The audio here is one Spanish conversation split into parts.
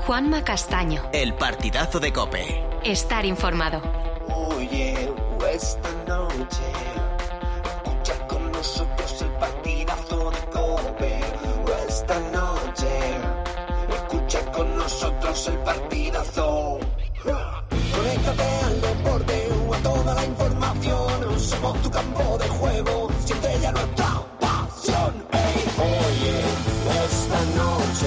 Juanma Castaño. El partidazo de COPE. Estar informado. Oye, esta noche escucha con nosotros el partidazo de COPE. Esta noche escucha con nosotros el partidazo. Conéctate al deporte o a toda la información. Somos tu campo de juego, siempre ya nuestra pasión. Hey, oye, esta noche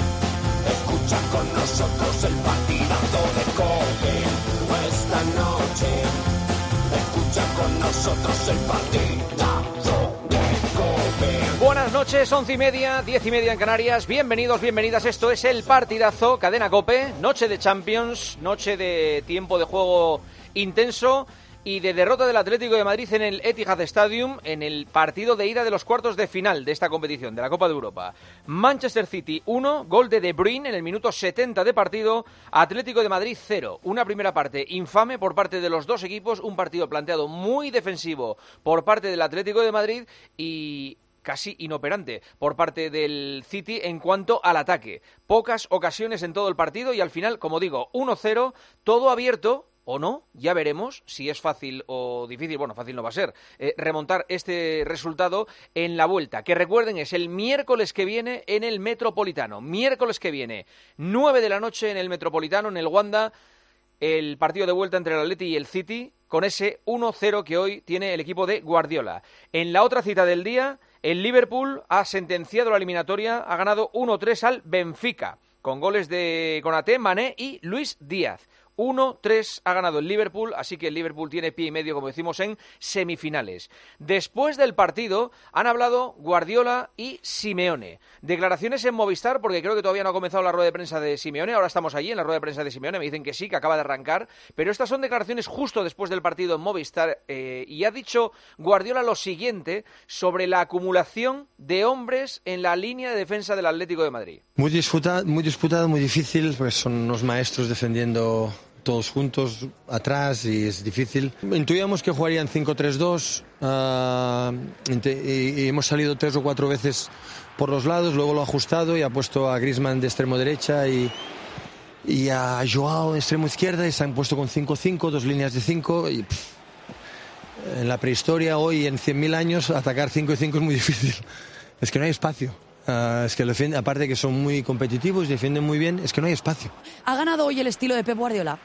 escucha con nosotros el partidazo de COPE. Esta noche escucha con nosotros el partidazo de COPE. Buenas noches, 11:30, 10:30 en Canarias. Bienvenidos, bienvenidas. Esto es el partidazo, cadena COPE. Noche de Champions, noche de tiempo de juego intenso y de derrota del Atlético de Madrid en el Etihad Stadium en el partido de ida de los cuartos de final de esta competición, de la Copa de Europa. Manchester City 1, gol de De Bruyne en el minuto 70 de partido, Atlético de Madrid 0. Una primera parte infame por parte de los dos equipos, un partido planteado muy defensivo por parte del Atlético de Madrid y casi inoperante por parte del City en cuanto al ataque. Pocas ocasiones en todo el partido y al final, como digo, 1-0, todo abierto. ¿O no? Ya veremos si es fácil o difícil, bueno, fácil no va a ser, remontar este resultado en la vuelta. Que recuerden, es el miércoles que viene en el Metropolitano. Miércoles que viene, 9 de la noche en el Metropolitano, en el Wanda, el partido de vuelta entre el Atleti y el City, con ese 1-0 que hoy tiene el equipo de Guardiola. En la otra cita del día, el Liverpool ha sentenciado la eliminatoria, ha ganado 1-3 al Benfica, con goles de Konaté, Mané y Luis Díaz. 1-3 ha ganado el Liverpool, así que el Liverpool tiene pie y medio, como decimos, en semifinales. Después del partido han hablado Guardiola y Simeone. Declaraciones en Movistar, porque creo que todavía no ha comenzado la rueda de prensa de Simeone. Ahora estamos allí en la rueda de prensa de Simeone, me dicen que sí, que acaba de arrancar. Pero estas son declaraciones justo después del partido en Movistar. Y ha dicho Guardiola lo siguiente sobre la acumulación de hombres en la línea de defensa del Atlético de Madrid. Muy disputado, muy difícil, porque son unos maestros defendiendo todos juntos atrás y es difícil. Intuíamos que jugarían 5-3-2 y hemos salido 3 o 4 veces por los lados, luego lo ha ajustado y ha puesto a Griezmann de extremo derecha y a Joao de extremo izquierda y se han puesto con 5-5, 2 líneas de 5 y en la prehistoria hoy en 100.000 años atacar 5 y 5 es muy difícil, es que no hay espacio. Es que aparte que son muy competitivos, defienden muy bien, es que no hay espacio. ¿Ha ganado hoy el estilo de Pep Guardiola?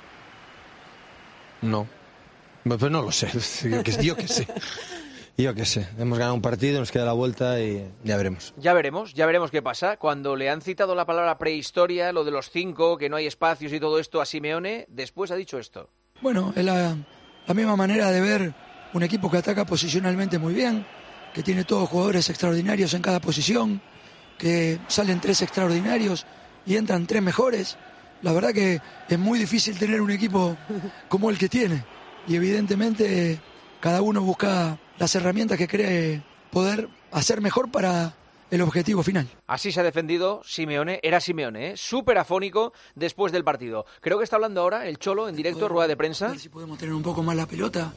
No, pues no lo sé, yo qué sé. Yo qué sé, hemos ganado un partido, nos queda la vuelta y ya veremos. Ya veremos qué pasa. Cuando le han citado la palabra prehistoria, lo de los 5, que no hay espacios y todo esto a Simeone, después ha dicho esto. Bueno, es la misma manera de ver un equipo que ataca posicionalmente muy bien, que tiene todos jugadores extraordinarios en cada posición, que salen 3 extraordinarios y entran 3 mejores. La verdad que es muy difícil tener un equipo como el que tiene y evidentemente cada uno busca las herramientas que cree poder hacer mejor para el objetivo final. Así se ha defendido Simeone, era Simeone, súper afónico después del partido. Creo que está hablando ahora el Cholo en directo, rueda de prensa. A ver si podemos tener un poco más la pelota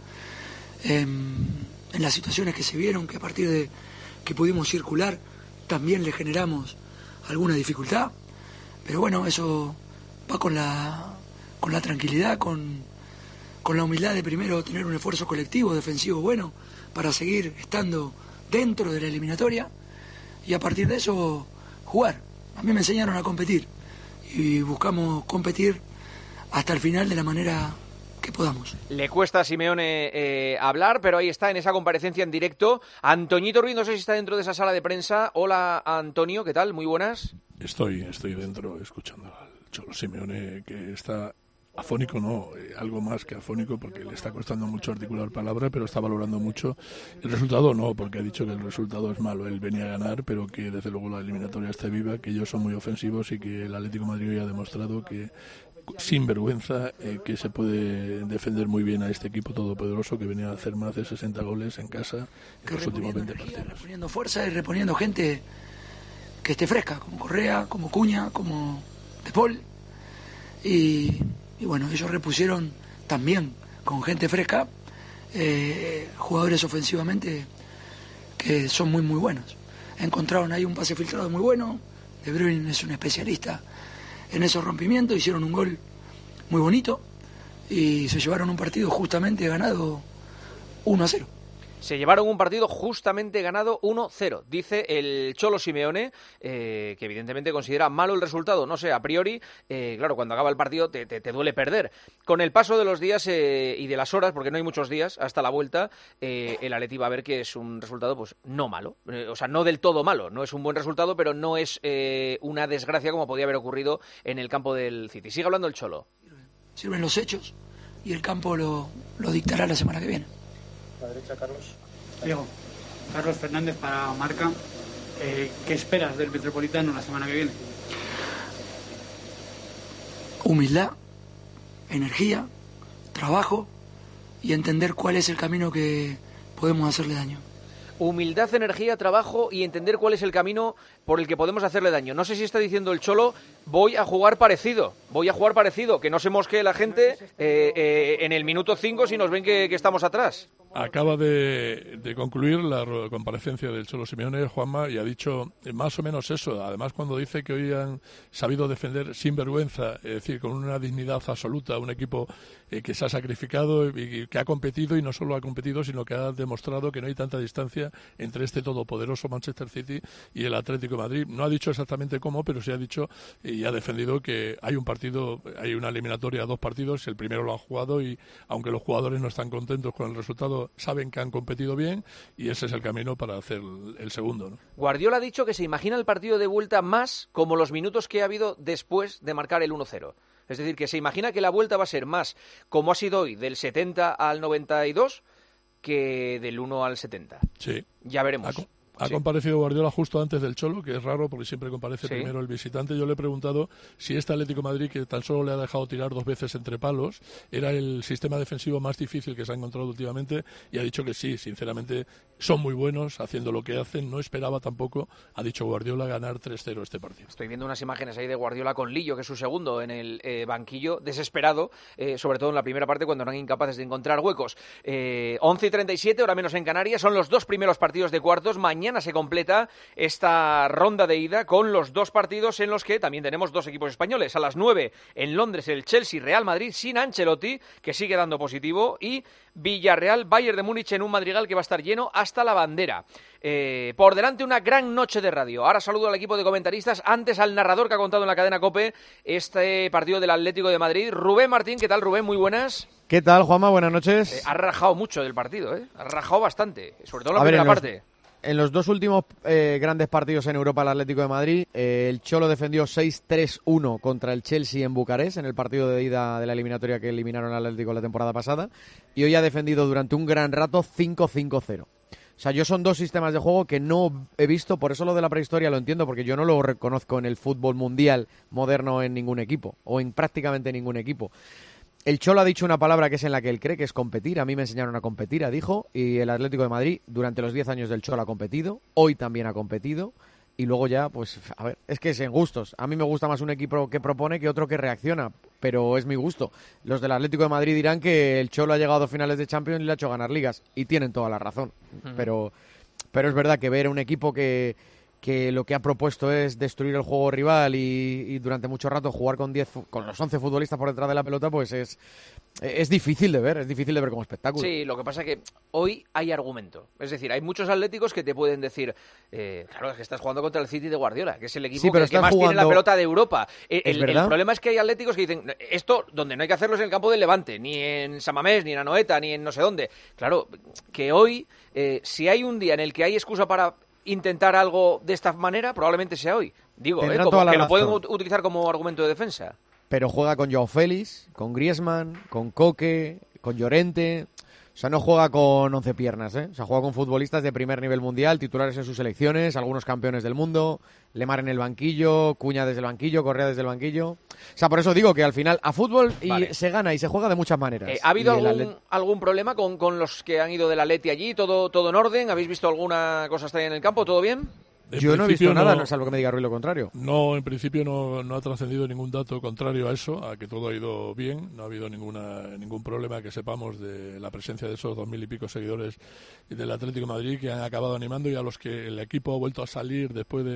en las situaciones que se vieron, que a partir de que pudimos circular también le generamos alguna dificultad, pero bueno, eso va con la tranquilidad, con la humildad de primero tener un esfuerzo colectivo, defensivo bueno, para seguir estando dentro de la eliminatoria y a partir de eso jugar. A mí me enseñaron a competir y buscamos competir hasta el final de la manera que podamos. Le cuesta a Simeone hablar, pero ahí está en esa comparecencia en directo. Antoñito Ruiz, no sé si está dentro de esa sala de prensa. Hola, Antonio, ¿qué tal? Muy buenas. Estoy dentro escuchando al Cholo Simeone, que está afónico, no, algo más que afónico, porque le está costando mucho articular palabra, pero está valorando mucho el resultado, no, porque ha dicho que el resultado es malo, él venía a ganar, pero que desde luego la eliminatoria está viva, que ellos son muy ofensivos y que el Atlético de Madrid ya ha demostrado que sin vergüenza que se puede defender muy bien a este equipo todopoderoso que venía a hacer más de 60 goles en casa en los últimos 20 partidos. Reponiendo fuerza y reponiendo gente que esté fresca, como Correa, como Cuña, como De Paul. Y bueno, ellos repusieron también con gente fresca, jugadores ofensivamente que son muy muy buenos. Encontraron ahí un pase filtrado muy bueno, De Bruyne es un especialista en esos rompimientos, hicieron un gol muy bonito y se llevaron un partido justamente ganado 1-0. Se llevaron un partido justamente ganado 1-0, dice el Cholo Simeone, que evidentemente considera malo el resultado. No sé, a priori, claro, cuando acaba el partido te duele perder. Con el paso de los días y de las horas, porque no hay muchos días hasta la vuelta, el Atleti va a ver que es un resultado pues no malo, o sea, no del todo malo. No es un buen resultado, pero no es una desgracia como podía haber ocurrido en el campo del City. Sigue hablando el Cholo. Sirven los hechos y el campo lo dictará la semana que viene. La derecha, Carlos. Diego, Carlos Fernández para Marca. ¿Qué esperas del Metropolitano la semana que viene? Humildad, energía, trabajo y entender cuál es el camino que podemos hacerle daño. Humildad, energía, trabajo y entender cuál es el camino por el que podemos hacerle daño. No sé si está diciendo el Cholo, voy a jugar parecido, que no se mosquee la gente en el minuto 5 si nos ven que estamos atrás. Acaba de concluir la comparecencia del Cholo Simeone, Juanma, y ha dicho más o menos eso. Además, cuando dice que hoy han sabido defender sin vergüenza, es decir, con una dignidad absoluta, un equipo que se ha sacrificado y que ha competido, y no solo ha competido, sino que ha demostrado que no hay tanta distancia entre este todopoderoso Manchester City y el Atlético de Madrid. No ha dicho exactamente cómo, pero sí ha dicho y ha defendido que hay un partido, hay una eliminatoria a 2 partidos, el primero lo han jugado y aunque los jugadores no están contentos con el resultado, saben que han competido bien y ese es el camino para hacer el segundo, ¿no? Guardiola ha dicho que se imagina el partido de vuelta más como los minutos que ha habido después de marcar el 1-0. Es decir, que se imagina que la vuelta va a ser más como ha sido hoy, del 70 al 92, que del 1 al 70. Sí. Ya veremos. Ha comparecido Guardiola justo antes del Cholo, que es raro porque siempre comparece primero el visitante. Yo le he preguntado si este Atlético de Madrid, que tan solo le ha dejado tirar 2 veces entre palos, era el sistema defensivo más difícil que se ha encontrado últimamente, y ha dicho que sí, sinceramente son muy buenos haciendo lo que hacen. No esperaba tampoco, ha dicho Guardiola, ganar 3-0 este partido. Estoy viendo unas imágenes ahí de Guardiola con Lillo, que es su segundo, en el banquillo, desesperado, sobre todo en la primera parte cuando eran incapaces de encontrar huecos. 11:37, hora menos en Canarias, son los 2 primeros partidos de cuartos. Mañana se completa esta ronda de ida con los 2 partidos en los que también tenemos 2 equipos españoles. A las 9 en Londres el Chelsea-Real Madrid sin Ancelotti, que sigue dando positivo, y Villarreal-Bayern de Múnich en un Madrigal que va a estar lleno hasta la bandera. Por delante una gran noche de radio. Ahora saludo al equipo de comentaristas, antes al narrador que ha contado en la cadena COPE este partido del Atlético de Madrid, Rubén Martín. ¿Qué tal, Rubén? Muy buenas. ¿Qué tal, Juanma? Buenas noches. Ha rajado mucho del partido, ha rajado bastante, sobre todo en la primera parte. En los 2 últimos grandes partidos en Europa, el Atlético de Madrid, el Cholo defendió 6-3-1 contra el Chelsea en Bucarest, en el partido de ida de la eliminatoria que eliminaron al Atlético la temporada pasada, y hoy ha defendido durante un gran rato 5-5-0. O sea, yo son 2 sistemas de juego que no he visto, por eso lo de la prehistoria lo entiendo, porque yo no lo reconozco en el fútbol mundial moderno en ningún equipo, o en prácticamente ningún equipo. El Cholo ha dicho una palabra que es en la que él cree, que es competir. A mí me enseñaron a competir, dijo, y el Atlético de Madrid durante los 10 años del Cholo ha competido, hoy también ha competido, y luego ya, pues, a ver, es que es en gustos. A mí me gusta más un equipo que propone que otro que reacciona, pero es mi gusto. Los del Atlético de Madrid dirán que el Cholo ha llegado a 2 finales de Champions y le ha hecho ganar ligas, y tienen toda la razón. Pero es verdad que ver a un equipo que lo que ha propuesto es destruir el juego rival y durante mucho rato jugar con los 11 futbolistas por detrás de la pelota, pues es difícil de ver, como espectáculo. Sí, lo que pasa es que hoy hay argumento. Es decir, hay muchos atléticos que te pueden decir, claro, es que estás jugando contra el City de Guardiola, que es el equipo que más tiene la pelota de Europa. El problema es que hay atléticos que dicen, esto donde no hay que hacerlo es en el campo del Levante, ni en San Mamés, ni en Anoeta, ni en no sé dónde. Claro, que hoy, si hay un día en el que hay excusa para intentar algo de esta manera, probablemente sea hoy. Digo, como que lo pueden utilizar como argumento de defensa. Pero juega con Joao Félix, con Griezmann, con Koke, con Llorente. O sea, no juega con 11 piernas, O sea, juega con futbolistas de primer nivel mundial, titulares en sus selecciones, algunos campeones del mundo, Lemar en el banquillo, Cuña desde el banquillo, Correa desde el banquillo. O sea, por eso digo que al final a fútbol se gana y se juega de muchas maneras. ¿Ha habido algún problema con los que han ido del Atleti allí? ¿Todo en orden? ¿Habéis visto alguna cosa extraña en el campo? ¿Todo bien? Yo no he visto nada, salvo que me diga Ruiz lo contrario. No, en principio no ha trascendido ningún dato contrario a eso, a que todo ha ido bien. No ha habido ningún problema que sepamos de la presencia de esos 2000 y pico seguidores del Atlético de Madrid que han acabado animando y a los que el equipo ha vuelto a salir después de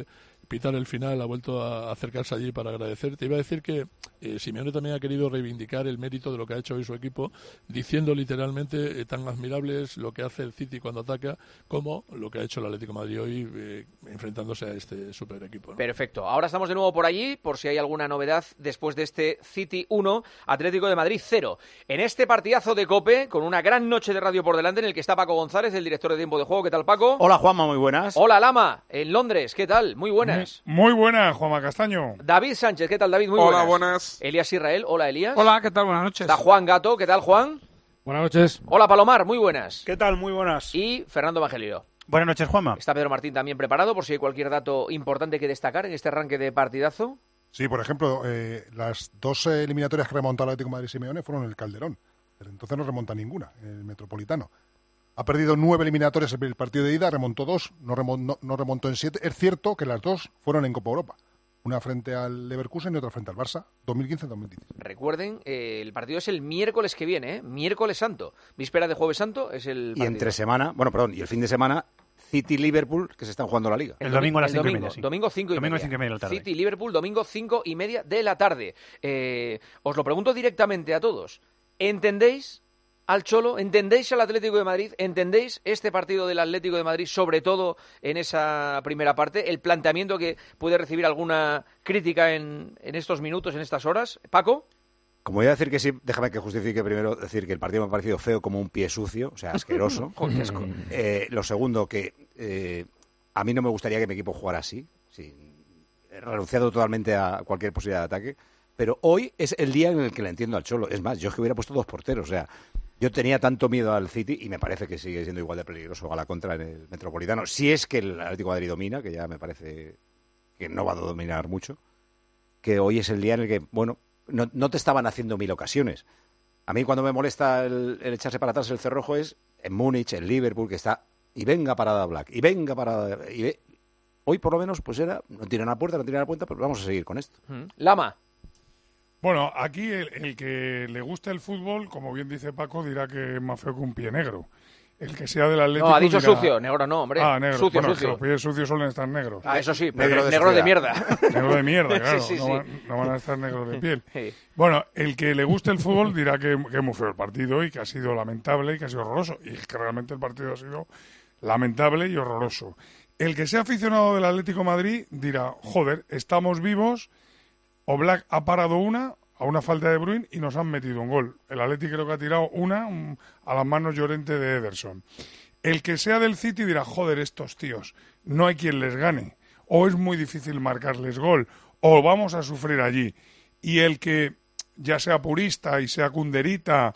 pitar el final, ha vuelto a acercarse allí para agradecer. Te iba a decir que Simeone también ha querido reivindicar el mérito de lo que ha hecho hoy su equipo, diciendo literalmente tan admirable es lo que hace el City cuando ataca como lo que ha hecho el Atlético de Madrid hoy enfrentándose a este super equipo, ¿no? Perfecto. Ahora estamos de nuevo por allí, por si hay alguna novedad después de este City 1, Atlético de Madrid 0. En este partidazo de COPE, con una gran noche de radio por delante, en el que está Paco González, el director de Tiempo de Juego. ¿Qué tal, Paco? Hola, Juanma, muy buenas. Hola, Lama, en Londres. ¿Qué tal? Muy buenas. Muy buenas, Juanma Castaño. David Sánchez. ¿Qué tal, David? Muy buenas. Hola, buenas. Elías Israel. Hola, Elías. Hola, ¿qué tal? Buenas noches. Está Juan Gato. ¿Qué tal, Juan? Buenas noches. Hola, Palomar. Muy buenas. ¿Qué tal? Muy buenas. Y Fernando Evangelio. Buenas noches, Juanma. Está Pedro Martín también preparado por si hay cualquier dato importante que destacar en este arranque de partidazo. Sí, por ejemplo, las dos eliminatorias que remontó el Atlético de Madrid Simeone fueron en el Calderón. Pero entonces no remonta ninguna, en el Metropolitano. Ha perdido 9 eliminatorias en el partido de ida, remontó 2, no remontó en 7. Es cierto que las dos fueron en Copa Europa. Una frente al Leverkusen y otra frente al Barça, 2015-2016. Recuerden, el partido es el miércoles que viene, miércoles santo. Víspera de Jueves Santo es el partido. Y entre semana, y el fin de semana, City-Liverpool, que se están jugando la Liga. El domingo a las 5:30, sí. Domingo 5:30 de la tarde. City-Liverpool, domingo 5:30 de la tarde. Os lo pregunto directamente a todos. ¿Entendéis al Cholo? ¿Entendéis al Atlético de Madrid? ¿Entendéis este partido del Atlético de Madrid, sobre todo en esa primera parte? ¿El planteamiento que puede recibir alguna crítica en estos minutos, en estas horas? ¿Paco? Como voy a decir que sí, déjame que justifique primero decir que el partido me ha parecido feo como un pie sucio, o sea, asqueroso. Lo segundo, que a mí no me gustaría que mi equipo jugara así, he renunciado totalmente a cualquier posibilidad de ataque, pero hoy es el día en el que le entiendo al Cholo. Es más, yo es que hubiera puesto 2 porteros, o sea, yo tenía tanto miedo al City y me parece que sigue siendo igual de peligroso a la contra en el Metropolitano. Si es que el Atlético de Madrid domina, que ya me parece que no va a dominar mucho, que hoy es el día en el que, no te estaban haciendo 1000 ocasiones. A mí cuando me molesta el echarse para atrás el cerrojo es en Múnich, en Liverpool, que está, y venga parada Black, y venga parada... Hoy por lo menos no tiran a puerta, pero vamos a seguir con esto. Lama. Bueno, aquí el que le gusta el fútbol, como bien dice Paco, dirá que es más feo que un pie negro. El que sea del Atlético... No, ha dicho dirá... sucio, negro no, hombre. Ah, negro. Sucio. Los pies sucios suelen estar negros. Ah, eso sí, pero negro de mierda. Negro de mierda, claro. Sí. No van a estar negros de piel. Sí. Bueno, el que le guste el fútbol dirá que es muy feo el partido y que ha sido lamentable y que ha sido horroroso. Y es que realmente el partido ha sido lamentable y horroroso. El que sea aficionado del Atlético de Madrid dirá, joder, estamos vivos, Oblak ha parado a una falta de Bruin y nos han metido un gol. El Atlético creo que ha tirado a las manos llorente de Ederson. El que sea del City dirá, joder, estos tíos, no hay quien les gane, o es muy difícil marcarles gol, o vamos a sufrir allí. Y el que ya sea purista y sea cunderita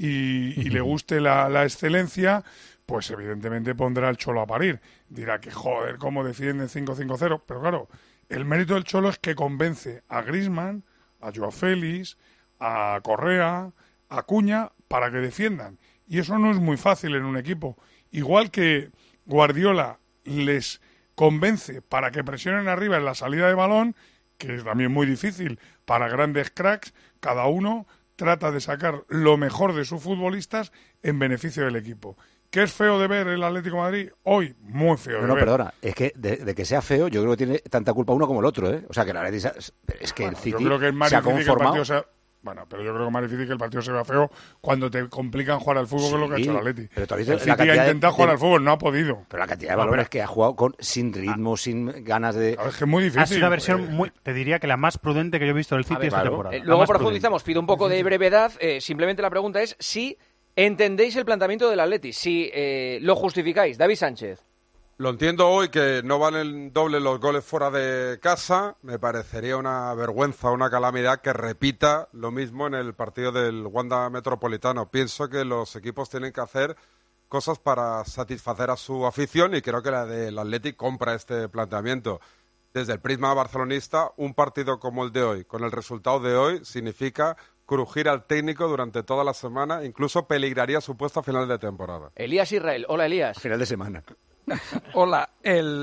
y le guste la excelencia, pues evidentemente pondrá al Cholo a parir. Dirá que, joder, cómo defienden 5-5-0. Pero claro, el mérito del Cholo es que convence a Griezmann, a Joao Félix, a Correa, a Cuña, para que defiendan. Y eso no es muy fácil en un equipo. Igual que Guardiola les convence para que presionen arriba en la salida de balón, que es también muy difícil para grandes cracks, cada uno trata de sacar lo mejor de sus futbolistas en beneficio del equipo. ¿Qué es feo de ver el Atlético de Madrid? Hoy, muy feo de ver. No, perdona, es que de que sea feo, yo creo que tiene tanta culpa uno como el otro, ¿eh? O sea, que el Atlético es que el City yo creo que es más se ha difícil conformado... que el partido sea... Bueno, pero yo creo que es más difícil que el partido se vea feo cuando te complican jugar al fútbol, que es lo que ha hecho el Atlético. Pero el City ha intentado jugar al fútbol, no ha podido. Pero la cantidad de balones que ha jugado sin ritmo, sin ganas de... Es que es muy difícil. Ha sido una versión te diría que la más prudente que yo he visto del City esta temporada. Luego profundizamos, pido un poco de brevedad. Simplemente la pregunta es si entendéis el planteamiento del Atleti, si lo justificáis. David Sánchez. Lo entiendo hoy, que no valen doble los goles fuera de casa. Me parecería una vergüenza, una calamidad que repita lo mismo en el partido del Wanda Metropolitano. Pienso que los equipos tienen que hacer cosas para satisfacer a su afición y creo que la del Athletic compra este planteamiento. Desde el prisma barcelonista, un partido como el de hoy, con el resultado de hoy, significa crujir al técnico durante toda la semana, incluso peligraría su puesto a final de temporada. Elías Israel. Hola, Elías. A final de semana. Hola,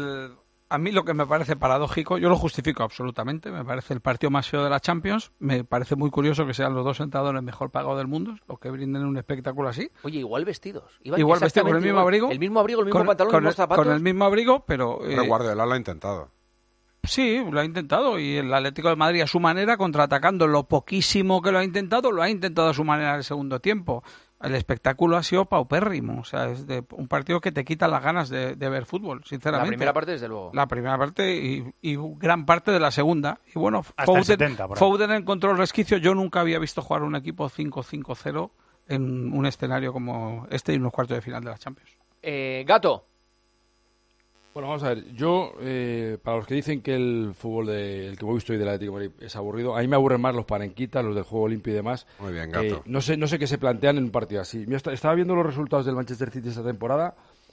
a mí lo que me parece paradójico, yo lo justifico absolutamente, me parece el partido más feo de la Champions, me parece muy curioso que sean los dos entrenadores mejor pagados del mundo, los que brinden un espectáculo así. Oye, igual vestidos. Igual vestidos, con el mismo abrigo. El mismo abrigo, el mismo pantalón, los mismos zapatos. Con el mismo abrigo, pero... Pero Guardiola lo ha intentado. Sí, lo ha intentado, y el Atlético de Madrid a su manera, contraatacando lo poquísimo que lo ha intentado a su manera en el segundo tiempo. El espectáculo ha sido paupérrimo, o sea, es un partido que te quita las ganas de ver fútbol, sinceramente. La primera parte, desde luego. La primera parte y gran parte de la segunda. Y bueno, Foden encontró el resquicio. Yo nunca había visto jugar un equipo 5-5-0 en un escenario como este y unos cuartos de final de la Champions. Gato. Bueno, vamos a ver. Yo, para los que dicen que el fútbol el que hemos visto hoy del Atlético de Madrid es aburrido, a mí me aburren más los panenquitas, los del juego limpio y demás. Muy bien, Gato. No sé qué se plantean en un partido así. Yo estaba viendo los resultados del Manchester City esta temporada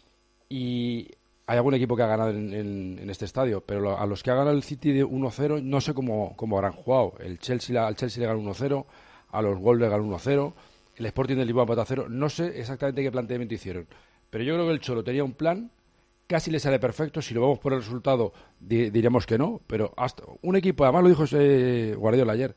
y hay algún equipo que ha ganado en este estadio, pero a los que ha ganado el City de 1-0 no sé cómo habrán jugado. Al Chelsea le ganó 1-0, a los Wolves le ganó 1-0, el Sporting del Lisboa empató a 0. No sé exactamente qué planteamiento hicieron, pero yo creo que el Cholo tenía un plan. Casi le sale perfecto. Si lo vemos por el resultado, diríamos que no. Pero hasta un equipo, además lo dijo Guardiola ayer,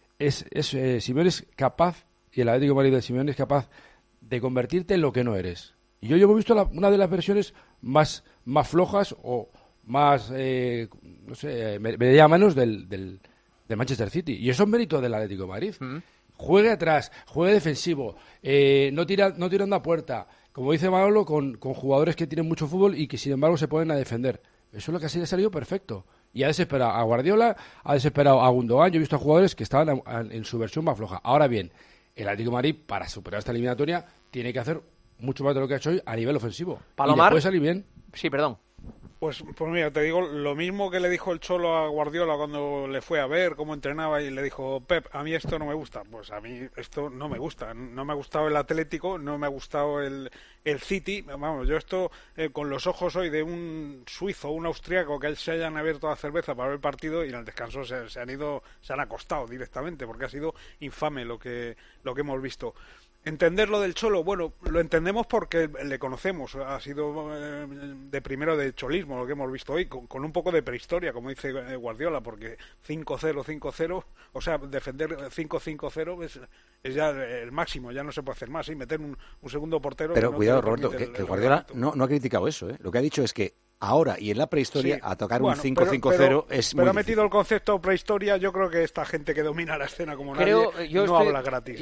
Simeone es capaz, y el Atlético de Madrid de Simeone es capaz de convertirte en lo que no eres. Y yo hemos visto una de las versiones más flojas o más, no sé, me diría menos del Manchester City. Y eso es mérito del Atlético de Madrid. Juegue atrás, juegue defensivo, no tirando a puerta. Como dice Manolo, con jugadores que tienen mucho fútbol y que sin embargo se ponen a defender. Eso es lo que así le ha salido perfecto. Y ha desesperado a Guardiola, ha desesperado a Gundogan. Yo he visto a jugadores que estaban en su versión más floja. Ahora bien, el Atlético de Madrid, para superar esta eliminatoria, tiene que hacer mucho más de lo que ha hecho hoy a nivel ofensivo. Palomar. Y le puede salir bien. Sí, perdón. Pues mira, te digo lo mismo que le dijo el Cholo a Guardiola cuando le fue a ver cómo entrenaba y le dijo: Pep, a mí esto no me gusta. Pues a mí esto no me gusta. No me ha gustado el Atlético, no me ha gustado el City. Vamos, yo esto con los ojos hoy de un suizo o un austriaco que se hayan abierto la cerveza para ver el partido y en el descanso se han acostado directamente porque ha sido infame lo que hemos visto. Entender lo del Cholo, bueno, lo entendemos porque le conocemos, ha sido de primero de cholismo lo que hemos visto hoy, con un poco de prehistoria, como dice Guardiola, porque 5-0, o sea, defender 5-5-0 es ya el máximo, ya no se puede hacer más, y meter un segundo portero. Pero no cuidado, Roberto, que Guardiola no ha criticado eso, ¿eh? Lo que ha dicho es que ahora y en la prehistoria, a tocar un 5-5-0 es muy Pero ha metido el concepto prehistoria. Yo creo que esta gente que domina la escena como nadie no habla gratis.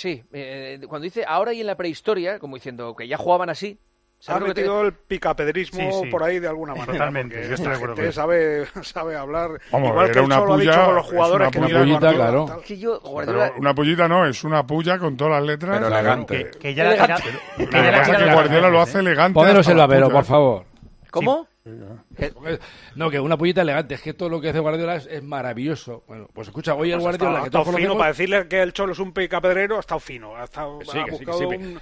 Cuando dice ahora y en la prehistoria, como diciendo que ya jugaban así. Ha metido el picapedrismo por ahí de alguna manera. Totalmente, yo estoy de acuerdo. Sabe hablar. Vamos, igual que el Cholo ha dicho con los jugadores que una pullita, claro. Guardiola... Pero una pullita no, es una pulla con todas las letras. Pero elegante. Que ya la tira. Lo que pasa es que Guardiola lo hace elegante. Pónganos el babero, por favor. ¿Cómo? No, que una pullita elegante, es que todo lo que hace Guardiola es maravilloso. Bueno, pues escucha, hoy el Guardiola ha estado fino para decirle que el Cholo es un picapedrero, ha estado fino, ha buscado un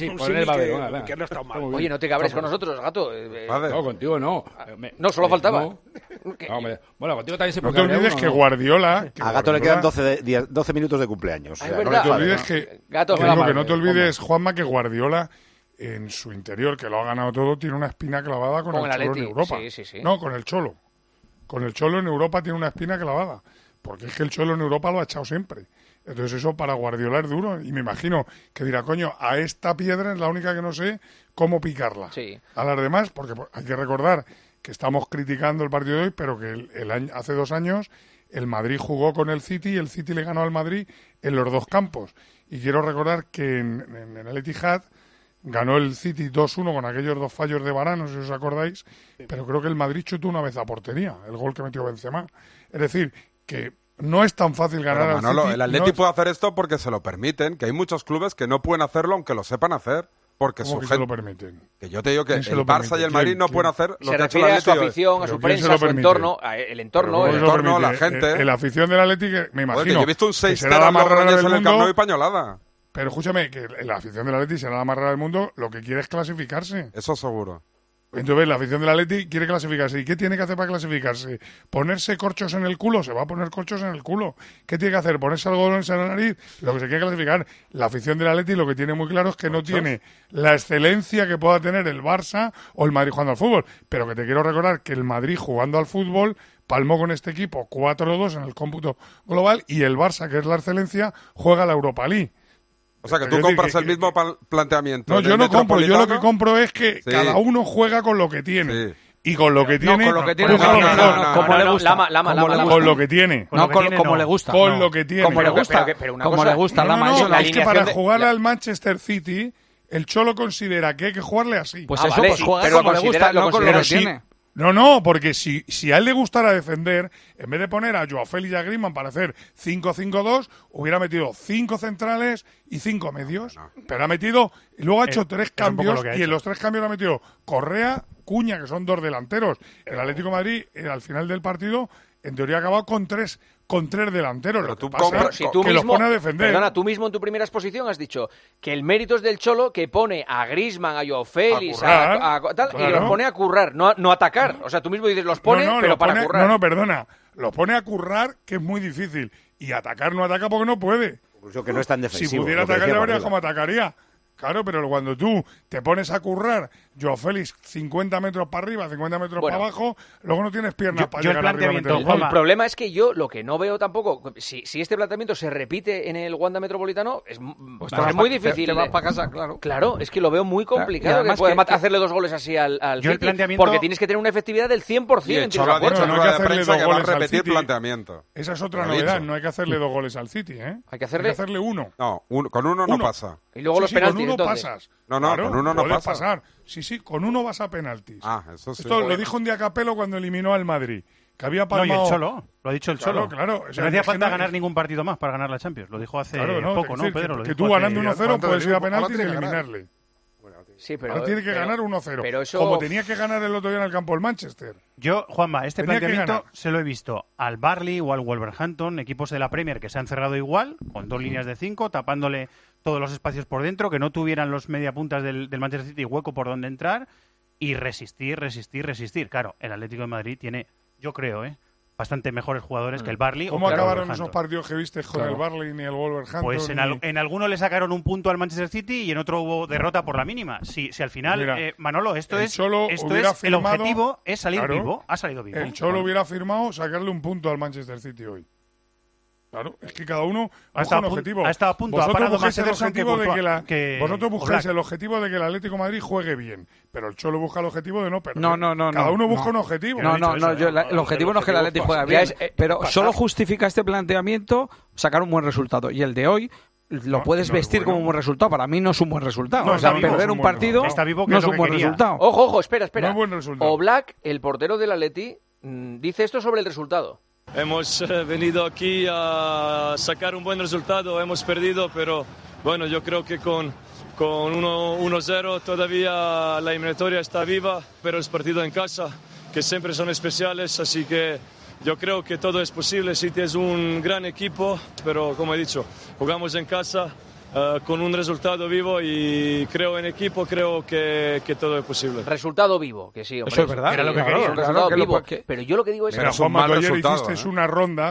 que no ha estado mal. Oye, no te cabres con nosotros, Gato. No, contigo no. No, solo faltaba. No, bueno, contigo también se puede. No te olvides que Guardiola... A Gato le quedan 12 minutos de cumpleaños. No te olvides que no te olvides, Juanma, que Guardiola... en su interior, que lo ha ganado todo, tiene una espina clavada con el Cholo en Europa. Sí. No, con el Cholo. Con el Cholo en Europa tiene una espina clavada. Porque es que el Cholo en Europa lo ha echado siempre. Entonces eso para Guardiola es duro. Y me imagino que dirá, coño, a esta piedra es la única que no sé cómo picarla. Sí. A las demás, porque hay que recordar que estamos criticando el partido de hoy, pero que hace 2 años el Madrid jugó con el City y el City le ganó al Madrid en los 2 campos. Y quiero recordar que en el Etihad ganó el City 2-1 con aquellos 2 fallos de Varane, no sé si os acordáis, pero creo que el Madrid chutó una vez a portería, el gol que metió Benzema. Es decir, que no es tan fácil ganar al City. El Atleti puede hacer esto porque se lo permiten, que hay muchos clubes que no pueden hacerlo aunque lo sepan hacer. Porque ¿Cómo que se lo permiten? Que yo te digo que el Barça y el Madrid no pueden hacer lo que ha hecho el Atleti. Se refiere a su afición, a su prensa, a su entorno, el entorno, la gente. La afición del Atleti, me imagino. Yo he visto un 6-0 será la más rara del en el Camp Nou y pañolada. Pero escúchame, que la afición del Atleti será la más rara del mundo, lo que quiere es clasificarse. Eso seguro. Entonces la afición del Atleti quiere clasificarse. ¿Y qué tiene que hacer para clasificarse? ¿Ponerse corchos en el culo? Se va a poner corchos en el culo. ¿Qué tiene que hacer? ¿Ponerse algodones en la nariz? Lo que se quiere clasificar. La afición del Atleti lo que tiene muy claro es que no tiene la excelencia que pueda tener el Barça o el Madrid jugando al fútbol. Pero que te quiero recordar que el Madrid jugando al fútbol palmó con este equipo 4-2 en el cómputo global y el Barça, que es la excelencia, juega la Europa League. O sea, que tú compras el mismo planteamiento. No, yo no compro. Yo lo que compro es que cada uno juega con lo que tiene. Sí. Y con lo que tiene... con lo que tiene... Como le gusta. Con lo que tiene. No, como le gusta. Con lo que tiene. Como le gusta. Como le gusta, Lama. Es que para jugarle al Manchester City, el Cholo considera que hay que jugarle así. Pues eso, pues juega como le gusta, no con lo que tiene. No, porque si a él le gustara defender, en vez de poner a Joao Félix y a Griezmann para hacer 5-5-2, hubiera metido 5 centrales y 5 medios. Pero ha metido, y luego ha hecho 3 cambios, y en los 3 cambios ha metido Correa, Cuña, que son 2 delanteros. El Atlético de Madrid, al final del partido, en teoría ha acabado con tres delanteros. Pero tú los pone a defender. Perdona, tú mismo en tu primera exposición has dicho que el mérito es del Cholo, que pone a Griezmann, a Joao Félix, y los pone a currar, no a atacar. O sea, tú mismo dices, los pone, pero para currar. No, perdona. Los pone a currar, que es muy difícil. Y atacar no ataca porque no puede. Incluso que no es tan defensivo. Si pudiera atacar, ya verías cómo atacaría. Claro, pero cuando tú te pones a currar, Joao Félix 50 metros para arriba, 50 metros para abajo, luego no tienes piernas para llegar arriba. El problema es que yo lo que no veo tampoco, si este planteamiento se repite en el Wanda Metropolitano, es muy difícil. Te vas para casa, claro. Claro, es que lo veo muy complicado que puedas hacerle 2 goles así al City, porque tienes que tener una efectividad del 100%. Y el Cholo ha dicho no hay que hacerle 2 goles al City. Planteamiento. Esa es otra novedad, no hay que hacerle 2 goles al City, ¿eh? Hay que hacerle 1. No, con uno no pasa. Y luego los penaltis, con uno pasas. No, con uno no pasa. Pasar. Sí, con uno vas a penaltis. Eso sí. Esto lo dijo un día Capello cuando eliminó al Madrid, que había palmado... No, y el Cholo, lo ha dicho el Cholo. Claro. No hacía falta ganar ningún partido más para ganar la Champions. Lo dijo hace poco, ¿no, Pedro? Que tú ganando 1-0 puedes ir a penaltis y eliminarle. Sí, pero ahora tiene que ganar 1-0. Pero eso... Como tenía que ganar el otro día en el campo el Manchester. Yo, Juanma, este planteamiento se lo he visto al Burnley o al Wolverhampton, equipos de la Premier que se han cerrado igual, con 2 líneas de 5, tapándole todos los espacios por dentro, que no tuvieran los mediapuntas del Manchester City hueco por donde entrar, y resistir. Claro, el Atlético de Madrid tiene, yo creo, bastante mejores jugadores que el Burnley. ¿Cómo acabaron esos partidos que viste con el Burnley ni el Wolverhampton? Pues en alguno le sacaron un punto al Manchester City y en otro hubo derrota por la mínima. Si al final, mira, Manolo, el objetivo es salir vivo. Ha salido vivo. El Cholo hubiera firmado sacarle un punto al Manchester City hoy. Claro, es que cada uno busca un objetivo. Ha estado a punto. Vosotros buscáis el objetivo de el objetivo de que el Atlético de Madrid juegue bien, pero el Cholo busca el objetivo de no perder. No. Cada uno busca un objetivo. El objetivo no es que el Atlético juegue bien, pero solo justifica este planteamiento sacar un buen resultado. Y el de hoy lo puedes vestir como un buen resultado. Para mí no es un buen resultado. O sea, perder un partido no es un buen resultado. Ojo, espera. No es buen resultado. Oblak, el portero del Atleti, dice esto sobre el resultado. Hemos venido aquí a sacar un buen resultado, hemos perdido, pero bueno, yo creo que con 1-0 todavía la eliminatoria está viva, pero es partido en casa, que siempre son especiales, así que yo creo que todo es posible. City es un gran equipo, pero como he dicho, jugamos en casa con un resultado vivo y creo en equipo, creo que todo es posible. Resultado vivo, que sí, hombre. Eso es verdad. Era lo que quería. Resultado vivo. Pero yo lo que digo es... Pero Juanma, tú ayer hiciste una ronda,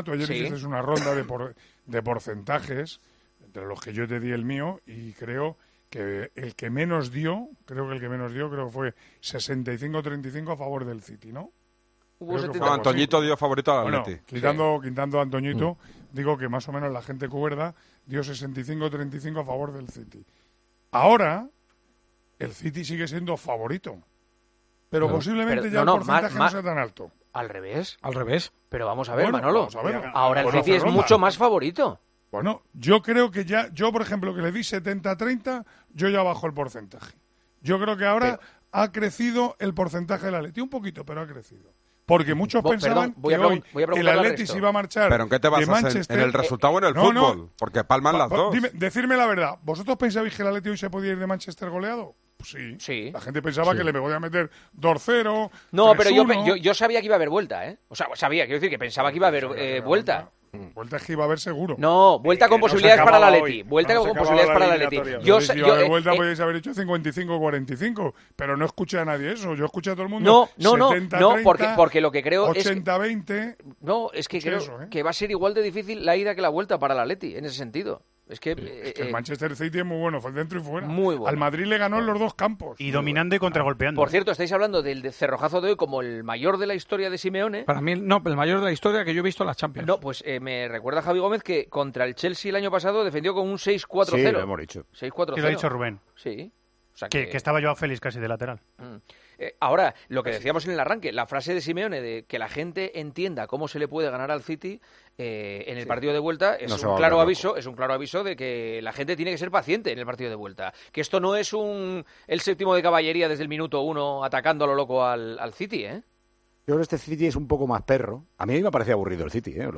de porcentajes, entre los que yo te di el mío, y creo que el que menos dio, creo que fue 65-35 a favor del City, ¿no? Antoñito dio favorito al Atleti. Quitando a Antoñito, digo que más o menos la gente cuerda dio 65-35 a favor del City. Ahora, el City sigue siendo favorito, pero posiblemente ya el porcentaje no sea tan alto. ¿Al revés? Pero vamos a ver, bueno, Manolo. Vamos a ver. Ahora el City es mucho más favorito. Bueno, yo creo que yo por ejemplo, que le di 70-30, yo ya bajo el porcentaje. Yo creo que ahora ha crecido el porcentaje del Atleti, un poquito, pero ha crecido. Porque muchos pensaban que hoy el Atleti se iba a marchar. ¿Pero en qué te basas? ¿En el resultado o en el fútbol? Porque palman las dos. Decirme la verdad. ¿Vosotros pensabais que el Atleti hoy se podía ir de Manchester goleado? Pues sí. La gente pensaba que le podía meter 2-0. No, pero yo sabía que iba a haber vuelta, ¿eh? O sea, quiero decir que pensaba que iba a haber vuelta. Vuelta es que iba a haber seguro. No, vuelta con posibilidades para el Atleti. Vuelta con posibilidades para el Atleti. Si iba a haber vuelta podíais haber hecho 55-45, pero no escuché a nadie eso. Yo escuché a todo el mundo. No, porque lo que creo 80-20. No, es que creo que va a ser igual de difícil la ida que la vuelta para el Atleti, en ese sentido. Es que el Manchester City es muy bueno, fue dentro y fuera. Muy bueno. Al Madrid le ganó en los dos campos. Y dominando y contragolpeando. Por cierto, estáis hablando del cerrojazo de hoy como el mayor de la historia de Simeone. Para mí, no, el mayor de la historia que yo he visto en las Champions. No, pues me recuerda Javi Gómez que contra el Chelsea el año pasado defendió con un 6-4-0. Sí, lo hemos dicho. 6-4-0. Sí, lo ha dicho Rubén. Sí. O sea que estaba Joao Félix casi de lateral. Ahora, lo que decíamos en el arranque, la frase de Simeone de que la gente entienda cómo se le puede ganar al City en el partido de vuelta es un claro aviso de que la gente tiene que ser paciente en el partido de vuelta. Que esto no es el séptimo de caballería desde el minuto 1 atacando a lo loco al City, ¿eh? Yo creo que este City es un poco más perro. A mí me parece aburrido el City, ¿eh?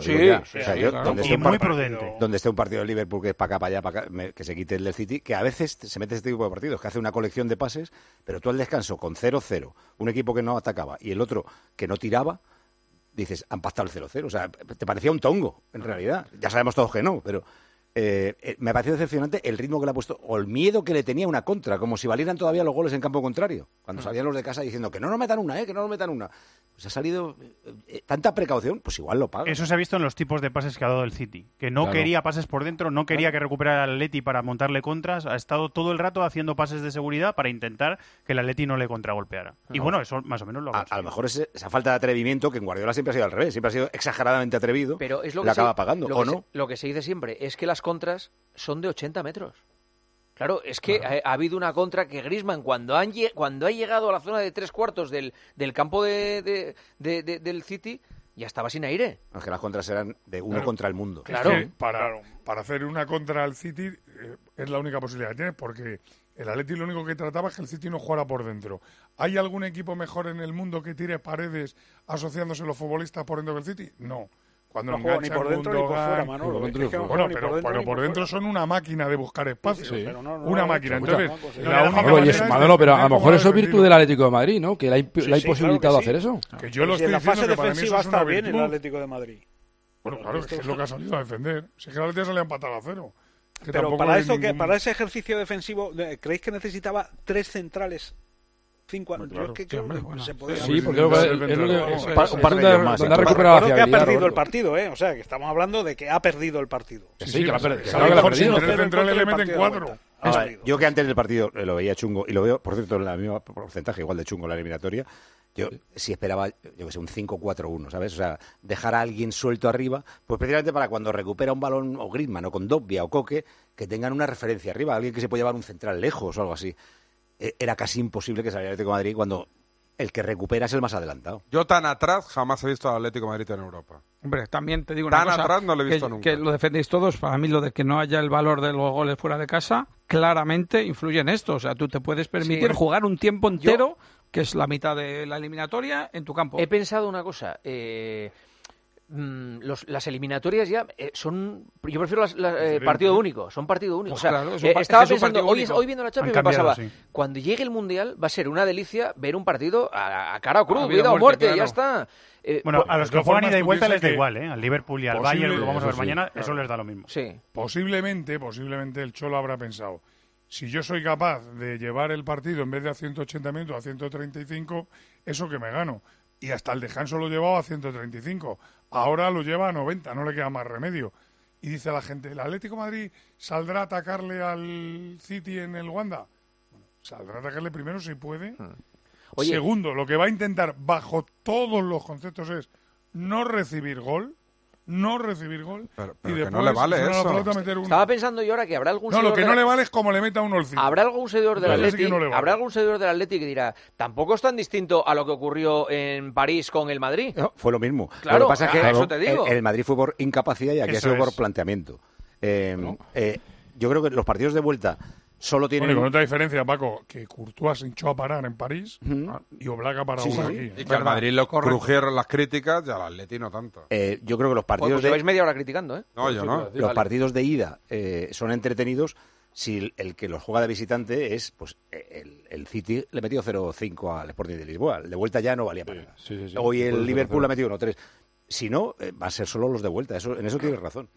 Donde esté un partido de Liverpool que es para acá, para allá, para acá, que se quite el del City, que a veces se mete este tipo de partidos, que hace una colección de pases, pero tú al descanso con 0-0, un equipo que no atacaba y el otro que no tiraba, dices, han pactado el 0-0. O sea, te parecía un tongo, en realidad. Ya sabemos todos que no, pero... me pareció decepcionante el ritmo que le ha puesto o el miedo que le tenía una contra, como si valieran todavía los goles en campo contrario, cuando salían los de casa diciendo que no nos metan una, que no nos metan una. Pues ha salido tanta precaución, pues igual lo paga. Eso se ha visto en los tipos de pases que ha dado el City, que no quería pases por dentro, no quería que recuperara al Atleti para montarle contras, ha estado todo el rato haciendo pases de seguridad para intentar que el Atleti no le contragolpeara. Y bueno, eso más o menos lo ha a lo mejor es esa falta de atrevimiento que en Guardiola siempre ha sido al revés, siempre ha sido exageradamente atrevido, pero es lo que le acaba pagando, ¿o no? Lo que se dice siempre es que las contras son de 80 metros. Claro, es que ha habido una contra que Griezmann, cuando ha llegado a la zona de 3/4 del campo del City, ya estaba sin aire. Es que las contras eran de uno contra el mundo. Claro. Es que para hacer una contra al City es la única posibilidad que tienes, porque el Atleti lo único que trataba es que el City no jugara por dentro. ¿Hay algún equipo mejor en el mundo que tire paredes asociándose los futbolistas por dentro del City? No. Cuando no juega ni por dentro ni por fuera, Manolo. Bueno, pero por dentro son una máquina de buscar espacio. Sí. Una máquina. Entonces, Manolo, pero a lo mejor eso es virtud del Atlético de Madrid, ¿no? Que le ha imposibilitado hacer eso. Que yo lo estoy en la fase diciendo que defensiva está bien el Atlético de Madrid. Bueno, claro, es que es lo que ha salido a defender. Si es que el Atlético salió a empatar a 0. Pero para ese ejercicio defensivo, ¿creéis que necesitaba 3 centrales? 5 años. Yo creo que se puede. Sí, porque un par de ellos más. Creo que ha perdido el partido, ¿eh? O sea, que estamos hablando de que ha perdido el partido. Sí, que lo ha perdido. El central le meten 4. Yo que antes del partido lo veía chungo, y lo veo, por cierto, en la misma porcentaje, igual de chungo la eliminatoria, yo sí esperaba, yo que sé, un 5-4-1, ¿sabes? O sea, dejar a alguien suelto arriba, pues precisamente para cuando recupera un balón, o Griezmann, o Kondogbia, o Koke, que tengan una referencia arriba, alguien que se puede llevar un central lejos o algo así. Era casi imposible que saliera el Atlético de Madrid cuando el que recupera es el más adelantado. Yo tan atrás jamás he visto al Atlético de Madrid en Europa. Hombre, también te digo una cosa. Tan atrás no lo he visto nunca. Que lo defendéis todos. Para mí lo de que no haya el valor de los goles fuera de casa claramente influye en esto. O sea, tú te puedes permitir jugar un tiempo entero, que es la mitad de la eliminatoria, en tu campo. He pensado una cosa. Las eliminatorias ya son... Yo prefiero partido único. Son partido único. Pues o sea, claro, estaba pensando, hoy viendo la Champions me pasaba, cuando llegue el Mundial va a ser una delicia ver un partido a cara o cruz, vida o muerte, claro. Ya está. Bueno, a los que juegan ida y vuelta les da igual, ¿eh? Al Liverpool y al Bayern, lo vamos a ver mañana, claro. Eso les da lo mismo. Sí. Posiblemente el Cholo habrá pensado, si yo soy capaz de llevar el partido en vez de a 180 minutos a 135, eso que me gano. Y hasta el descanso lo llevaba a 135. Ahora lo lleva a 90, no le queda más remedio. Y dice la gente, ¿el Atlético de Madrid saldrá a atacarle al City en el Wanda? Bueno, saldrá a atacarle primero si puede. Oye. Segundo, lo que va a intentar bajo todos los conceptos es no recibir gol. Pero y después que no le vale eso. Estaba pensando yo ahora que habrá algún seguidor... No, lo que no le vale es como le meta uno el 5. Habrá algún seguidor del Atlético habrá algún seguidor del Atlético que dirá, tampoco es tan distinto a lo que ocurrió en París con el Madrid. No, fue lo mismo. Claro, lo que pasa es que eso te digo. El Madrid fue por incapacidad y aquí ha sido por planteamiento. Yo creo que los partidos de vuelta solo tienen... Con otra diferencia, Paco, que Courtois se hinchó a parar en París y Oblak a parar aquí. Y que al Madrid lo crujieron las críticas y al Atleti no tanto. Yo creo que los partidos pues lleváis media hora criticando, ¿eh? No, yo no. Los partidos de ida son entretenidos si el que los juega de visitante es, pues, el City le metió 0-5 al Sporting de Lisboa. El de vuelta ya no valía para nada. Sí. Hoy el Liverpool le ha metido 1-3. Si no, va a ser solo los de vuelta. En eso tienes razón.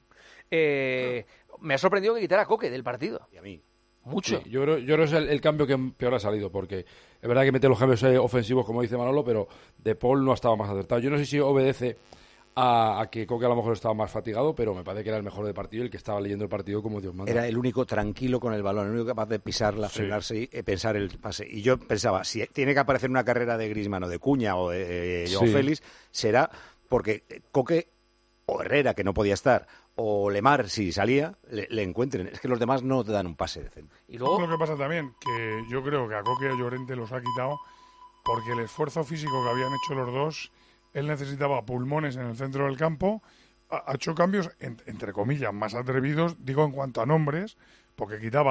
Me ha sorprendido que quitara a Koke del partido. Y a mí. Mucho. Sí, yo creo que es el cambio que peor ha salido, porque es verdad que mete los cambios ofensivos, como dice Manolo, pero De Paul no estaba más acertado. Yo no sé si obedece a que Koke a lo mejor estaba más fatigado, pero me parece que era el mejor del partido, el que estaba leyendo el partido como Dios manda. Era el único tranquilo con el balón, el único capaz de pisarla, frenarse y pensar el pase. Y yo pensaba, si tiene que aparecer una carrera de Griezmann o de Cuña o de Joao Félix, será porque Koke o Herrera, que no podía estar, o Lemar, si salía, le encuentren. Es que los demás no te dan un pase decente. Y luego lo que pasa también, que yo creo que a Koke y a Llorente los ha quitado porque el esfuerzo físico que habían hecho los dos, él necesitaba pulmones en el centro del campo. Ha hecho cambios, entre comillas, más atrevidos, digo en cuanto a nombres, porque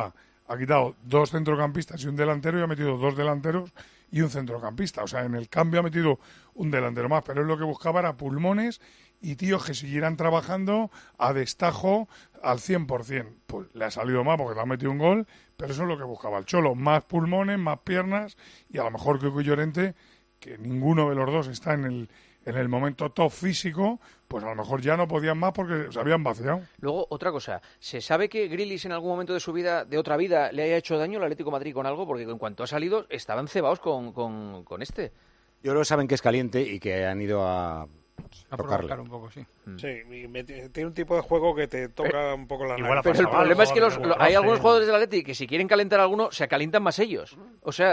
ha quitado 2 centrocampistas y un delantero y ha metido 2 delanteros y un centrocampista. O sea, en el cambio ha metido un delantero más, pero él lo que buscaba era pulmones y tíos que siguieran trabajando a destajo al 100%. Pues le ha salido mal porque le ha metido un gol, pero eso es lo que buscaba el Cholo. Más pulmones, más piernas y a lo mejor que Llorente, que ninguno de los dos está en el momento top físico, pues a lo mejor ya no podían más porque se habían vaciado. Luego, otra cosa, ¿se sabe que Grealish en algún momento de su vida, de otra vida, le haya hecho daño al Atlético de Madrid con algo? Porque en cuanto ha salido, estaban cebados con este. Yo creo que saben que es caliente y que han ido a tocarle. Un poco, sí. Sí, tiene un tipo de juego que te toca un poco la nariz. Pero el problema es que hay algunos jugadores del Atlético que si quieren calentar a alguno, se calientan más ellos. O sea,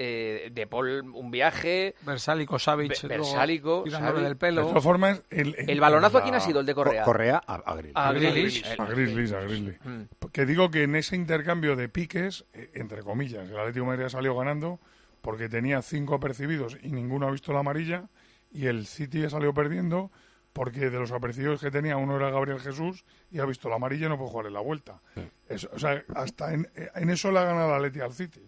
De Paul, un viaje... Versálico, Savic... Versálico, tirándole del pelo... De todas formas... ¿El balonazo a quién ha sido? ¿El de Correa? Correa a Grealish. A Grealish. A Grealish. Que digo que en ese intercambio de piques, entre comillas, el Atlético de Madrid ha salido ganando porque tenía 5 apercibidos y ninguno ha visto la amarilla, y el City ha salido perdiendo porque de los apercibidos que tenía, uno era Gabriel Jesús y ha visto la amarilla y no puede jugar en la vuelta. Sí. O sea, hasta en eso le ha ganado el Atleti al City.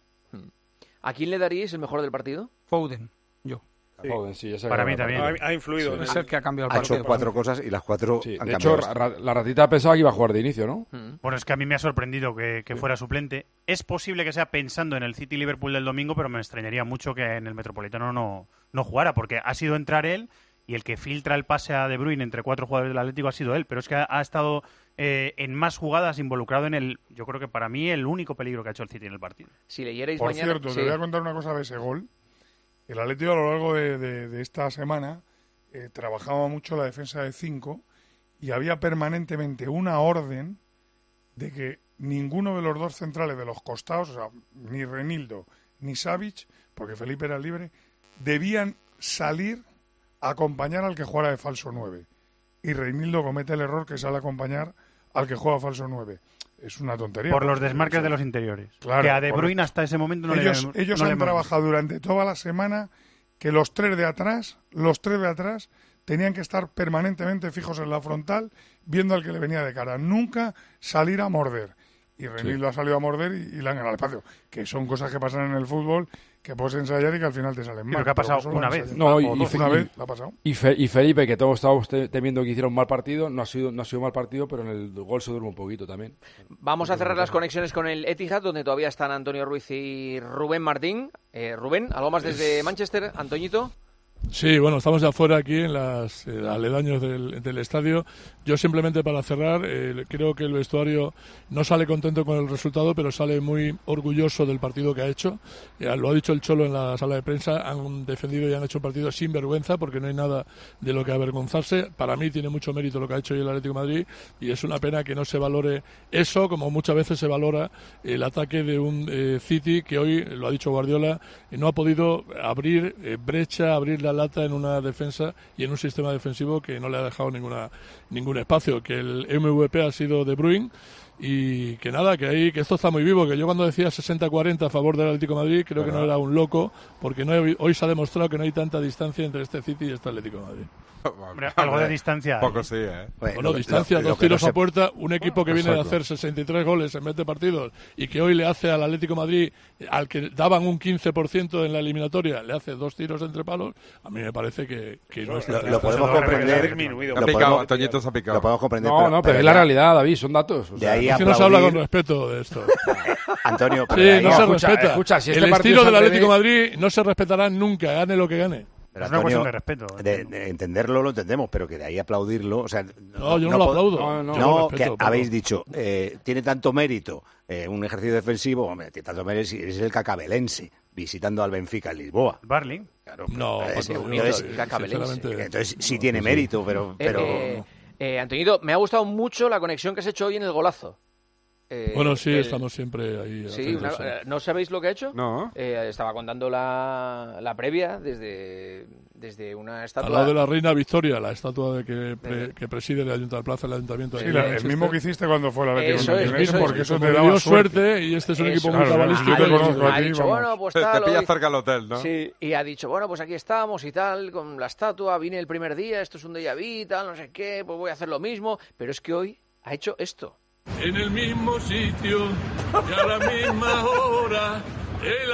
¿A quién le daríais el mejor del partido? Foden, yo. Sí. Foden, sí, para mí también. Ha influido. Sí. Es el que ha cambiado el partido. Ha hecho 4 cosas y las 4 sí. han de cambiado. hecho, la ratita pensaba que iba a jugar de inicio, ¿no? Bueno, es que a mí me ha sorprendido que fuera suplente. Es posible que sea pensando en el City-Liverpool del domingo, pero me extrañaría mucho que en el Metropolitano no jugara, porque ha sido entrar él y el que filtra el pase a De Bruyne entre 4 jugadores del Atlético ha sido él, pero es que ha estado en más jugadas involucrado en yo creo que para mí el único peligro que ha hecho el City en el partido. Si leyerais Por mañana... cierto, te voy a contar una cosa de ese gol. El Atlético a lo largo de esta semana trabajaba mucho la defensa de 5 y había permanentemente una orden de que ninguno de los 2 centrales de los costados, o sea, ni Reinildo ni Savic, porque Felipe era libre, debían salir a acompañar al que jugara de falso 9. Y Reinildo comete el error que sale a acompañar al que juega falso 9. Es una tontería. Por los desmarques de los interiores. Claro, que a De Bruyne hasta ese momento ellos han trabajado durante toda la semana que los 3 de atrás tenían que estar permanentemente fijos en la frontal viendo al que le venía de cara. Nunca salir a morder. Y Reinildo ha salido a morder y le han ganado el espacio. Que son cosas que pasan en el fútbol, que puedes ensayar y que al final te salen mal. Pero que ha pasado una vez. No, una vez la ha pasado. Y Felipe, que todos estábamos temiendo que hiciera un mal partido, no ha sido mal partido, pero en el gol se duerme un poquito también. Vamos a cerrar las conexiones con el Etihad, donde todavía están Antonio Ruiz y Rubén Martín. Rubén, ¿algo más desde Manchester, Antoñito? Sí, bueno, estamos de afuera aquí en los aledaños del estadio. Yo simplemente para cerrar, creo que el vestuario no sale contento con el resultado, pero sale muy orgulloso del partido que ha hecho. Lo ha dicho el Cholo en la sala de prensa, han defendido y han hecho un partido sin vergüenza porque no hay nada de lo que avergonzarse. Para mí tiene mucho mérito lo que ha hecho hoy el Atlético de Madrid y es una pena que no se valore eso, como muchas veces se valora el ataque de un City que hoy, lo ha dicho Guardiola, no ha podido abrir brecha, abrir la lata en una defensa y en un sistema defensivo que no le ha dejado ningún espacio, que el MVP ha sido De Bruyne y que nada, que esto está muy vivo, que yo cuando decía 60-40 a favor del Atlético de Madrid creo que no era un loco, porque hoy se ha demostrado que no hay tanta distancia entre este City y este Atlético de Madrid. Hombre, algo de distancia. Poco sí, Bueno, distancia, 2 tiros a puerta, un equipo que viene de hacer 63 goles en 20 partidos y que hoy le hace al Atlético de Madrid, al que daban un 15% en la eliminatoria, le hace 2 tiros entre palos, a mí me parece que no es... Lo podemos comprender. Toñito se ha picado. Lo podemos comprender. Pero es la realidad, David, son datos. O sea, es que no se habla con respeto de esto. Antonio, sí, no se respeta. Escucha, si el estilo del Atlético de Madrid no se respetará nunca, gane lo que gane. Pero es una cuestión de respeto. De entenderlo lo entendemos, pero que de ahí aplaudirlo... O sea, no, yo no lo aplaudo. No, que habéis dicho, tiene tanto mérito un ejercicio defensivo, hombre, tiene tanto mérito si eres el cacabelense, visitando al Benfica en Lisboa. Barley. Claro, no, entonces sí tiene mérito, pero... Antoñito, me ha gustado mucho la conexión que has hecho hoy en el golazo. Bueno, sí, estamos siempre ahí. Sí, ¿no sabéis lo que ha hecho? No. Estaba contando la previa desde una estatua. Al lado de la Reina Victoria, la estatua que preside la plaza del Ayuntamiento. Sí, el mismo que hiciste cuando fue la Atlético de Madrid, porque eso te dio daba suerte y este es un equipo muy cabalístico. Yo te conozco a ti, dicho, bueno, pues te tal, pilla cerca del hotel, ¿no? Sí, y ha dicho, bueno, pues aquí estamos y tal, con la estatua, vine el primer día, esto es un déjà vu, tal, no sé qué, pues voy a hacer lo mismo, pero es que hoy ha hecho esto. En el mismo sitio y a la misma hora, el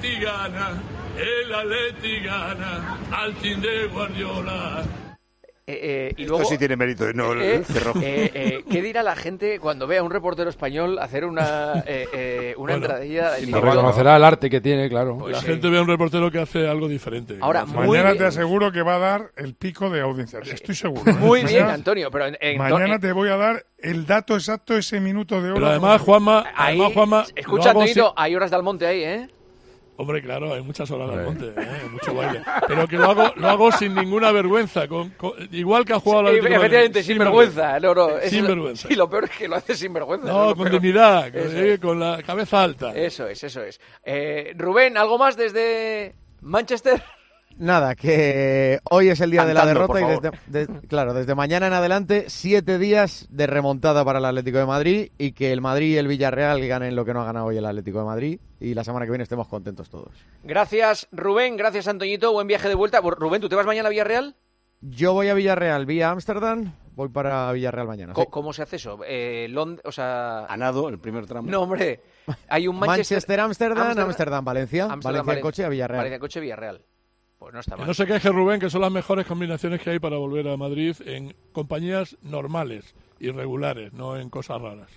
Atleti gana al team de Guardiola. Y luego, esto sí tiene mérito, no el cerrojo. ¿Qué dirá la gente cuando vea a un reportero español hacer una entradilla? Reconocerá el arte que tiene, claro. Pues la gente ve a un reportero que hace algo diferente. Ahora, mañana te aseguro que va a dar el pico de audiencia. Estoy seguro. Muy bien, Antonio. Pero mañana te voy a dar el dato exacto, ese minuto de hora. Pero además, Juanma... Escucha, Antonio, hay horas de Almonte ahí, ¿eh? Hombre, claro, hay muchas horas de monte, mucho baile. Pero que lo hago sin ninguna vergüenza, igual que ha jugado la Atlético. Efectivamente, sin vergüenza. Sin vergüenza. Y lo peor es que lo hace sin vergüenza. No, con dignidad, con la cabeza alta. Eso es. Rubén, ¿algo más desde Manchester? Nada, que hoy es el día Cantando, de la derrota y desde mañana en adelante 7 días de remontada para el Atlético de Madrid y que el Madrid y el Villarreal ganen lo que no ha ganado hoy el Atlético de Madrid y la semana que viene estemos contentos todos. Gracias, Rubén, gracias, Antoñito, buen viaje de vuelta. Rubén, ¿tú te vas mañana a Villarreal? Yo voy a Villarreal vía Ámsterdam, voy para Villarreal mañana. ¿Cómo se hace eso? A nado, el primer tramo. No, hombre, hay un Manchester, Ámsterdam, Valencia en coche a Villarreal. Valencia en coche a Villarreal. Pues no está mal. Que no se queje Rubén, que son las mejores combinaciones que hay para volver a Madrid en compañías normales y regulares, no en cosas raras.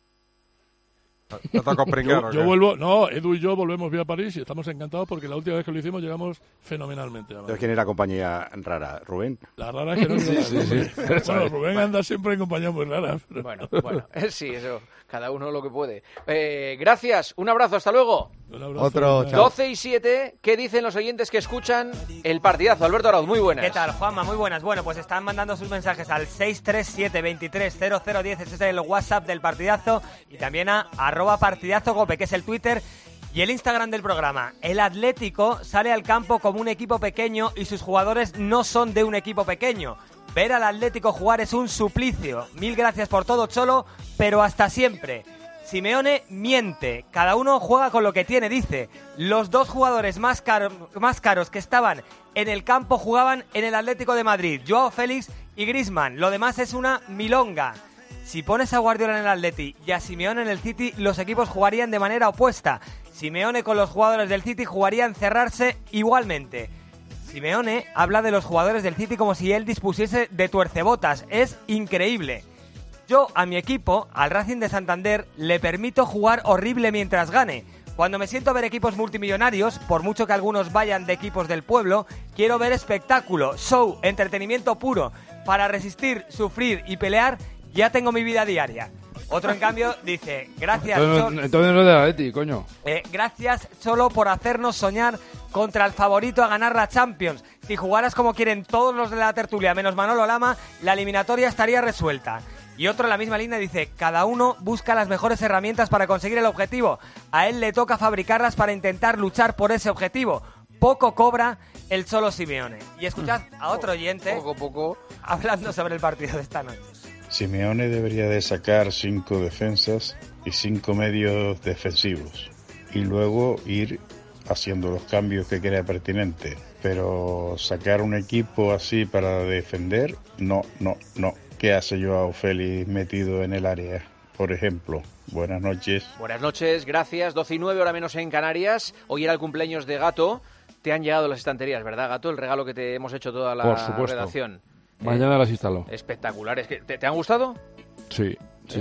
¿Te toca pringar, yo vuelvo, Edu y yo volvemos vía París y estamos encantados porque la última vez que lo hicimos llegamos fenomenalmente. ¿Entonces quién es la compañía rara? ¿Rubén? La rara es que no sí. Bueno, Rubén anda siempre en compañías muy raras. Pero... Bueno, sí, eso, cada uno lo que puede. Gracias, un abrazo, hasta luego. Un abrazo. Otro, chao. 12:07, ¿qué dicen los oyentes que escuchan el partidazo? Alberto Arauz, muy buenas. ¿Qué tal, Juanma? Muy buenas. Bueno, pues están mandando sus mensajes al 637-230010, ese es el WhatsApp del partidazo, y también a @partidazocope, que es el Twitter y el Instagram del programa. El Atlético sale al campo como un equipo pequeño y sus jugadores no son de un equipo pequeño. Ver al Atlético jugar es un suplicio. Mil gracias por todo, Cholo, pero hasta siempre. Simeone miente, cada uno juega con lo que tiene, dice. Los dos jugadores más caros que estaban en el campo jugaban en el Atlético de Madrid, Joao Félix y Griezmann. Lo demás es una milonga. Si pones a Guardiola en el Atleti y a Simeone en el City, los equipos jugarían de manera opuesta. Simeone con los jugadores del City jugarían cerrarse igualmente. Simeone habla de los jugadores del City como si él dispusiese de tuercebotas. Es increíble. Yo a mi equipo, al Racing de Santander, le permito jugar horrible mientras gane. Cuando me siento a ver equipos multimillonarios, por mucho que algunos vayan de equipos del pueblo, quiero ver espectáculo, show, entretenimiento puro. Para resistir, sufrir y pelear, ya tengo mi vida diaria. Otro, en cambio, dice, gracias, Entonces no es de Atleti, coño. Gracias, Cholo, por hacernos soñar contra el favorito a ganar la Champions. Si jugaras como quieren todos los de la tertulia, menos Manolo Lama, la eliminatoria estaría resuelta. Y otro en la misma línea dice, cada uno busca las mejores herramientas para conseguir el objetivo. A él le toca fabricarlas para intentar luchar por ese objetivo. Poco cobra el Cholo Simeone. Y escuchad a otro oyente hablando sobre el partido de esta noche. Simeone debería de sacar 5 defensas y 5 medios defensivos y luego ir haciendo los cambios que crea pertinente. Pero sacar un equipo así para defender, no. ¿Qué hace Joao Félix metido en el área, por ejemplo? Buenas noches. Buenas noches, gracias. 12:09, hora menos en Canarias. Hoy era el cumpleaños de Gato. Te han llegado las estanterías, ¿verdad, Gato? El regalo que te hemos hecho toda la redacción. Mañana las instalo. Espectaculares. ¿Te han gustado? Sí.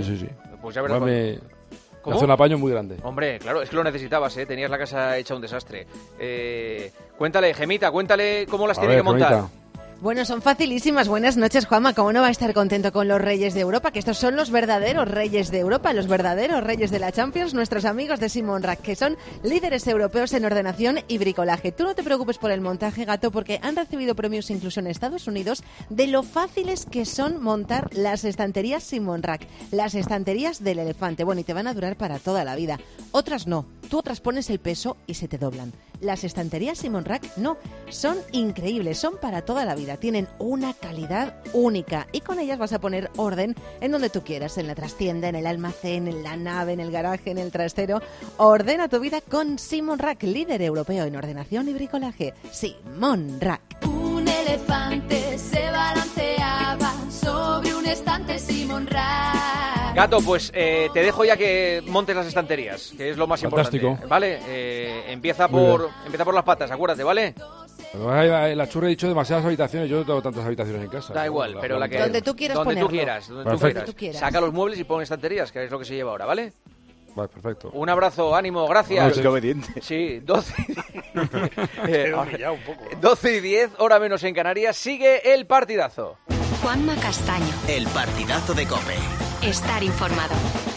Pues ya verás. Me hace un apaño muy grande. Hombre, claro, es que lo necesitabas, ¿eh? Tenías la casa hecha un desastre. Cuéntale, Gemita, cuéntale cómo las tiene que montar. Gemita. Bueno, son facilísimas. Buenas noches, Juanma. ¿Cómo no va a estar contento con los Reyes de Europa? Que estos son los verdaderos Reyes de Europa, los verdaderos Reyes de la Champions, nuestros amigos de Simon Rack, que son líderes europeos en ordenación y bricolaje. Tú no te preocupes por el montaje, gato, porque han recibido premios incluso en Estados Unidos de lo fáciles que son montar las estanterías Simon Rack, las estanterías del elefante. Bueno, y te van a durar para toda la vida. Otras no. Tú otras pones el peso y se te doblan. Las estanterías Simon Rack no. Son increíbles, son para toda la vida. Tienen una calidad única y con ellas vas a poner orden en donde tú quieras, en la trastienda, en el almacén, en la nave, en el garaje, en el trastero. Ordena tu vida con Simon Rack, líder europeo en ordenación y bricolaje. Simon Rack. Un elefante se balanceaba sobre un estante Simon Rack. Gato, pues te dejo ya que montes las estanterías, que es lo más Fantástico. importante. ¿Vale? Empieza por las patas, acuérdate, ¿vale? La churra ha dicho demasiadas habitaciones. Yo no tengo tantas habitaciones en casa. Da igual, pero la que... Donde tú quieras donde ponerlo. Donde tú quieras. Saca los muebles y pon estanterías, que es lo que se lleva ahora, ¿vale? Vale, perfecto. Un abrazo, ánimo, gracias. Qué obediente. Sí, 12. Te he humillado un poco. 12 y 10, hora menos en Canarias. Sigue el partidazo. Juanma Castaño. El partidazo de COPE. Estar informado.